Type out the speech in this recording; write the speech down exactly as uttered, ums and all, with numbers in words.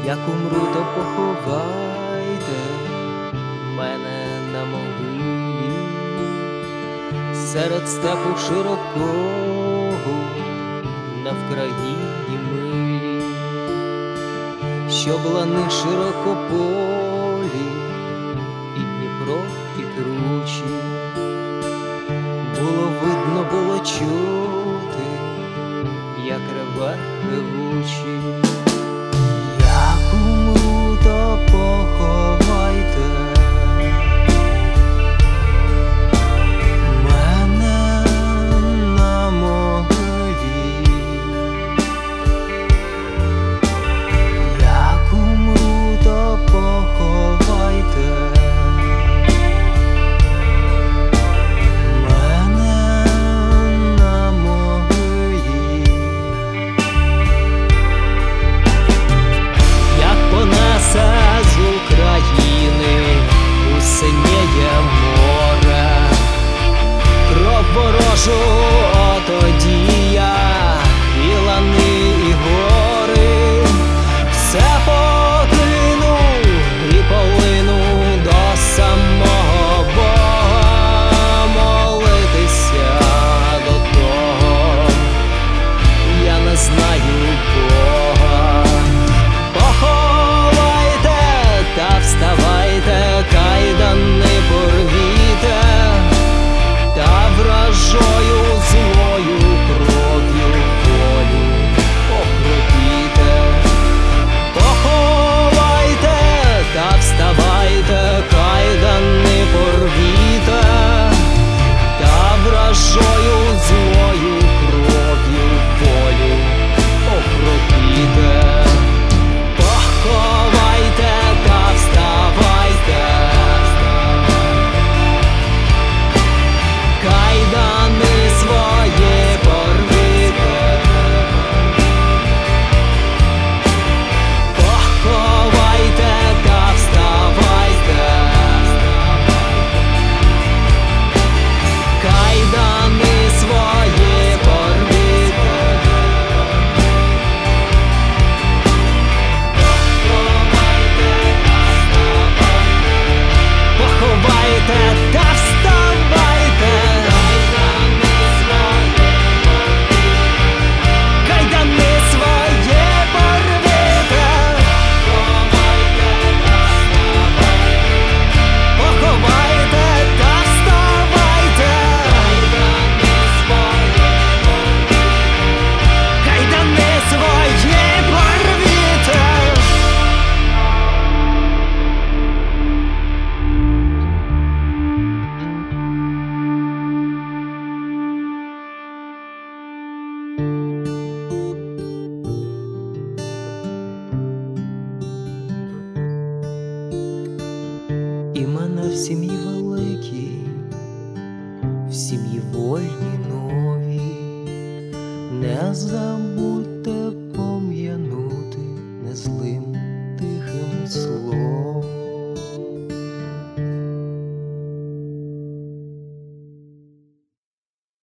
Як умру, то поховайте мене на могилі серед степу широкого на Вкраїні милій, щоб лани широкополі і Дніпро підручі було видно, було чути, як реве ревучий. Як умру, то поховайте мене на могилі. Як умру, то поховайте мене на могилі. Понесе з України у синєє море, кров ворожу тоді я, і лани, і гори, все покину і полину до самого Бога, молитися до того я не знаю Бога. Та вставайте, кайдани порвіте, та вражою злою кров'ю волю окропіте. Поховайте, та вставайте, кайдани порвіте, та вражою злою кров'ю волю окропіте. Поховайте, та вставайте, кайдани свої порвіте. Поховайте, та вставайте, кайдани свої порвіте. Поховайте та вставайте, кайдани своє порвіте. Поховайте та вставайте, кайдани своє порвіте. І мене в сім'ї великій, в сім'ї вольній новій, не забудьте